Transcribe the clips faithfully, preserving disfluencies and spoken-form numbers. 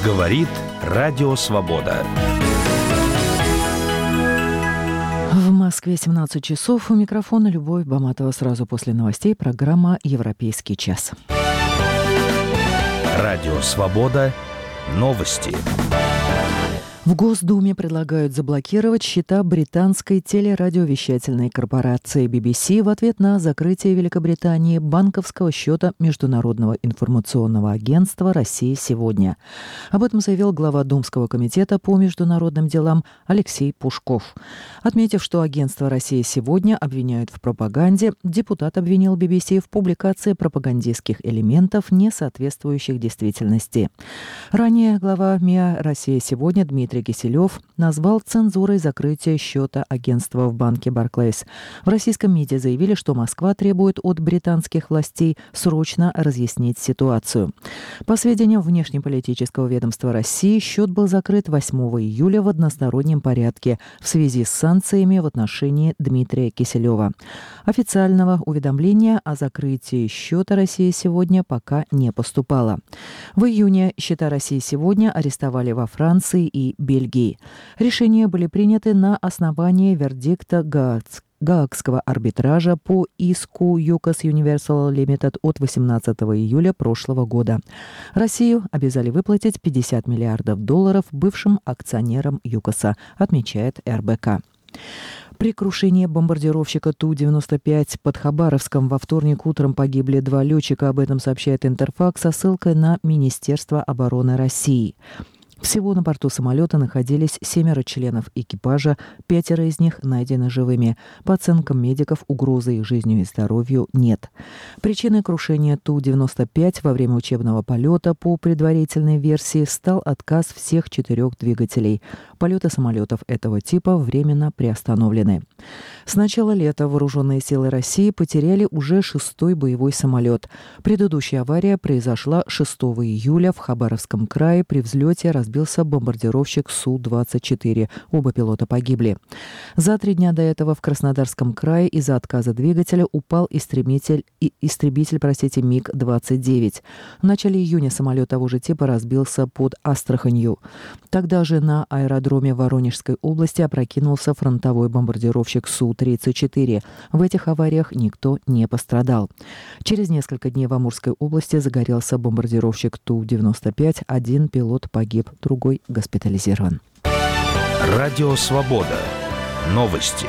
Говорит Радио Свобода. В Москве семнадцать часов. У микрофона Любовь Баматова. Сразу после новостей программа «Европейский час». Радио Свобода. Новости. В Госдуме предлагают заблокировать счета британской телерадиовещательной корпорации би би си в ответ на закрытие Великобритании банковского счета Международного информационного агентства «Россия сегодня». Об этом заявил глава Думского комитета по международным делам Алексей Пушков. Отметив, что агентство «Россия сегодня» обвиняют в пропаганде, депутат обвинил би би си в публикации пропагандистских элементов, не соответствующих действительности. Ранее глава МИА «Россия сегодня» Дмитрий Киселев назвал цензурой закрытие счета агентства в банке Barclays. В российском МИДе заявили, что Москва требует от британских властей срочно разъяснить ситуацию. По сведениям внешнеполитического ведомства России, счет был закрыт восьмого июля в одностороннем порядке в связи с санкциями в отношении Дмитрия Киселева. Официального уведомления о закрытии счета «Россия сегодня» пока не поступало. В июне счета «России сегодня» арестовали во Франции и Бельгии. Решения были приняты на основании вердикта Гаагского арбитража по иску юкос Universal Limited от восемнадцатого июля прошлого года. Россию обязали выплатить пятьдесят миллиардов долларов бывшим акционерам ЮКОСа, отмечает эр бэ ка. При крушении бомбардировщика Ту девяносто пять под Хабаровском во вторник утром погибли два летчика. Об этом сообщает Интерфакс со ссылкой на Министерство обороны России. Всего на борту самолета находились семеро членов экипажа, пятеро из них найдены живыми. По оценкам медиков, угрозы их жизни и здоровью нет. Причиной крушения Ту девяносто пять во время учебного полета по предварительной версии стал отказ всех четырех двигателей. Полеты самолетов этого типа временно приостановлены. С начала лета вооруженные силы России потеряли уже шестой боевой самолет. Предыдущая авария произошла шестого июля в Хабаровском крае. При взлете разбился бомбардировщик Су двадцать четыре. Оба пилота погибли. За три дня до этого в Краснодарском крае из-за отказа двигателя упал истребитель, истребитель простите, Миг двадцать девять. В начале июня самолет того же типа разбился под Астраханью. Тогда же на аэродроме Воронежской области опрокинулся фронтовой бомбардировщик Су тридцать четыре. В этих авариях никто не пострадал. Через несколько дней в Амурской области загорелся бомбардировщик Ту девяносто пять. Один пилот погиб, другой госпитализирован. Радио Свобода. Новости.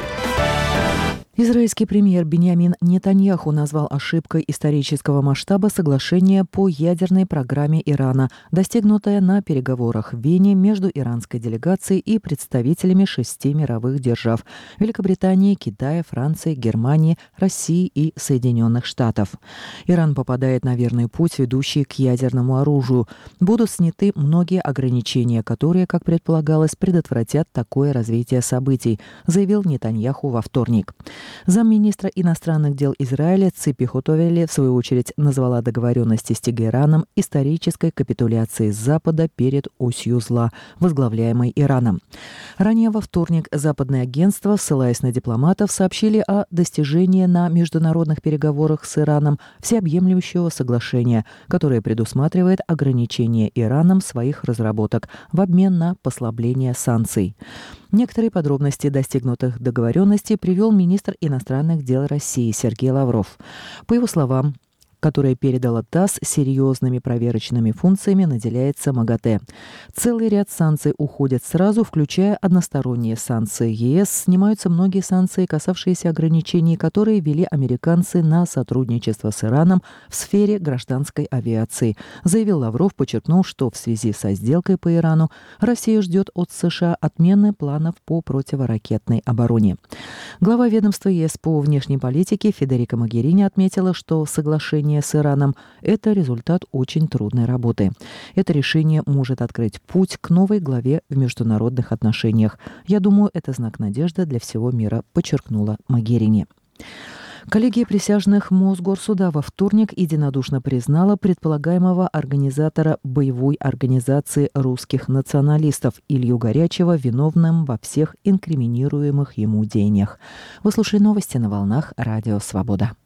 Израильский премьер Биньямин Нетаньяху назвал ошибкой исторического масштаба соглашение по ядерной программе Ирана, достигнутое на переговорах в Вене между иранской делегацией и представителями шести мировых держав – Великобритании, Китая, Франции, Германии, России и Соединенных Штатов. Иран попадает на верный путь, ведущий к ядерному оружию. Будут сняты многие ограничения, которые, как предполагалось, предотвратят такое развитие событий, заявил Нетаньяху во вторник. Замминистра иностранных дел Израиля Ципи Хотовели, в свою очередь, назвала договоренности с Тегераном исторической капитуляцией Запада перед осью зла, возглавляемой Ираном. Ранее во вторник западные агентства, ссылаясь на дипломатов, сообщили о достижении на международных переговорах с Ираном всеобъемлющего соглашения, которое предусматривает ограничение Ираном своих разработок в обмен на послабление санкций. Некоторые подробности достигнутых договоренностей привел министр иностранных дел России Сергей Лавров. По его словам, которое передала ТАСС, серьезными проверочными функциями наделяется МАГАТЭ. Целый ряд санкций уходят сразу, включая односторонние санкции ЕС. Снимаются многие санкции, касавшиеся ограничений, которые ввели американцы на сотрудничество с Ираном в сфере гражданской авиации, заявил Лавров, подчеркнув, что в связи со сделкой по Ирану Россия ждет от США отмены планов по противоракетной обороне. Глава ведомства ЕС по внешней политике Федерика Могерини отметила, что соглашение с Ираном – это результат очень трудной работы. Это решение может открыть путь к новой главе в международных отношениях. Я думаю, это знак надежды для всего мира, подчеркнула Могерини. Коллегия присяжных Мосгорсуда во вторник единодушно признала предполагаемого организатора боевой организации русских националистов Илью Горячева виновным во всех инкриминируемых ему деяниях. Вы слушали новости на волнах Радио Свобода.